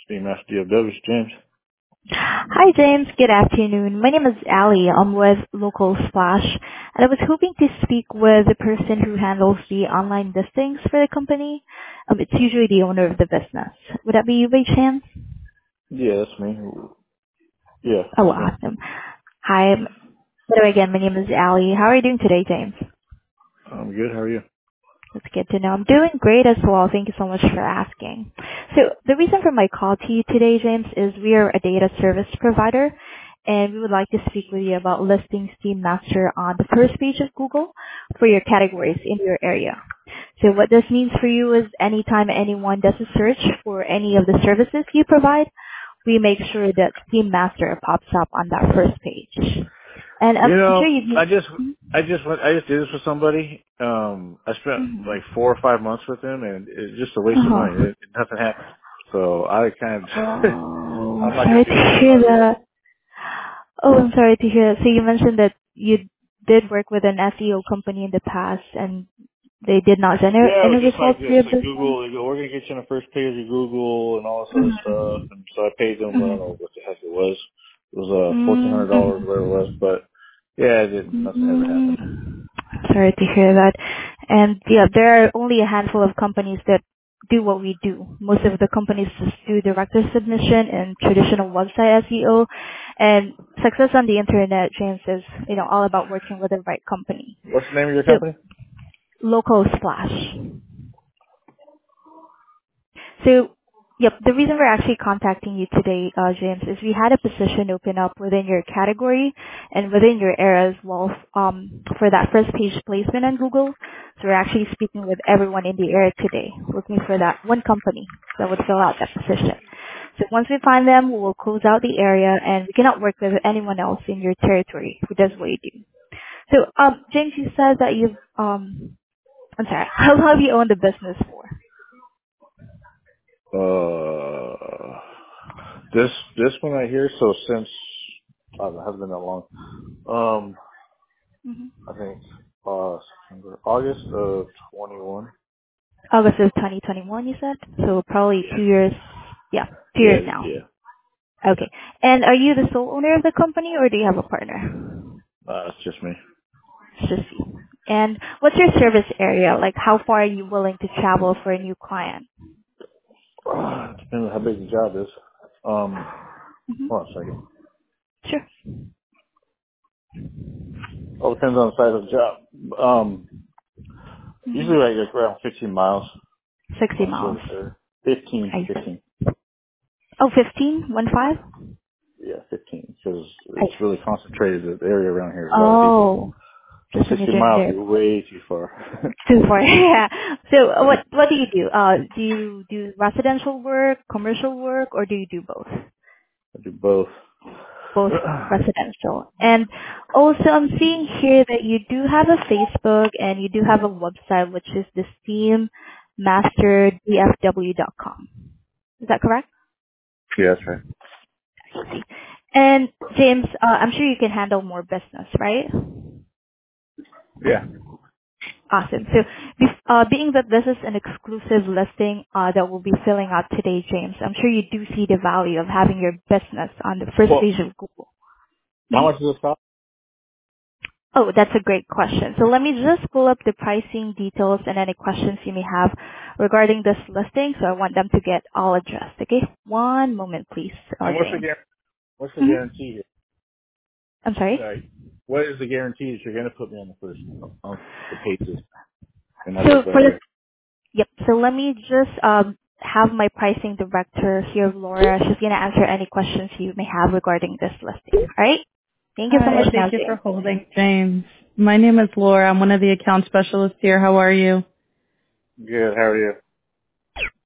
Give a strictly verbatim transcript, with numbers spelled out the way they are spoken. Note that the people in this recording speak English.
Steam Master D F W, James. Hi, James. Good afternoon. My name is Ali. I'm with Local Splash, and I was hoping to speak with the person who handles the online listings for the company. Um, It's usually the owner of the business. Would that be you by chance? Yeah, that's me. Yeah, Oh, that's me. awesome. Hi. So again, my name is Ali. How are you doing today, James? I'm good. How are you? That's good to know. I'm doing great as well. Thank you so much for asking. So the reason for my call to you today, James, is we are a data service provider, and we would like to speak with you about listing Steam Master on the first page of Google for your categories in your area. So what this means for you is anytime anyone does a search for any of the services you provide, we make sure that Steam Master pops up on that first page. And You I'm, I'm sure know, you I just, I just went, I just did this with somebody. Um, I spent mm-hmm. like four or five months with him, and it's just a waste of money. Uh-huh. It, nothing happened. So I kind of, Oh, I'm not gonna sorry do that to hear anymore. that. Oh, I'm sorry to hear that. So you mentioned that you did work with an S E O company in the past and they did not generate Yeah, it any was just like results for this. your Like business? Google, they go, we're gonna get you on the first page of Google and all this other stuff. Mm-hmm. And so I paid them. I don't know what the heck it was. It was uh fourteen hundred dollars, Mm-hmm. whatever it was. But yeah, it didn't. Nothing ever happened. Mm, Sorry to hear that. And yeah, there are only a handful of companies that do what we do. Most of the companies just do director submission and traditional website S E O. And success on the internet, James, is you know all about working with the right company. What's the name of your So company? local splash. So, yep, the reason we're actually contacting you today, uh, James, is we had a position open up within your category and within your area as well um, for that first page placement on Google. So we're actually speaking with everyone in the area today, looking for that one company that would fill out that position. So once we find them, we will close out the area and we cannot work with anyone else in your territory who does what you do. So, um, James, you said that you've, um, I'm sorry, how long have you owned the business for? Uh, this this one right here. So since uh, it hasn't been that long. Um, Mhm. I think uh September, August of twenty one. August of twenty twenty-one, you said? So probably Yeah. two years. Yeah, two Yeah. years now. Yeah. Yeah. Okay. And are you the sole owner of the company or do you have a partner? Uh, it's just me. It's just you. And what's your service area? Like how far are you willing to travel for a new client? Uh, depends on how big the job is. Um, hmm hold on a second. Sure. All depends on the size of the job. Um, hmm usually like around fifteen miles sixty on miles. service area. Fifteen, I see. fifteen. Oh, fifteen? One five? Yeah, fifteen. Because I it's see. really concentrated. The area around here is a lot of people. Oh, So just in the sixty general miles area. is way too far. Too far. Yeah. So uh, what, what do you do? Uh, do you do residential work, commercial work, or do you do both? I do both. Both residential. And also, I'm seeing here that you do have a Facebook and you do have a website, which is the steam master d f w dot com. Is that correct? Yeah, that's right. I see. And James, uh, I'm sure you can handle more business, right? Yeah. Awesome. So, bef- uh, being that this is an exclusive listing uh, that we'll be filling out today, James, I'm sure you do see the value of having your business on the first Well, page of Google. how Mhm. much does this cost? Oh, that's a great question. So let me just pull up the pricing details and any questions you may have regarding this listing. So I want them to get all addressed. Okay, one moment, please, uh, And what's the James. guarantee? What's the hmm guarantee here? I'm sorry. Like, what is the guarantee that you're going to put me on the first on the pages and I So live for right the there? yep. So let me just um have my pricing director here, Laura. She's gonna answer any questions you may have regarding this listing. All right. Thank you so Hi, much, now, thank you for James. holding, James. My name is Laura. I'm one of the account specialists here. How are you? Good. How are you?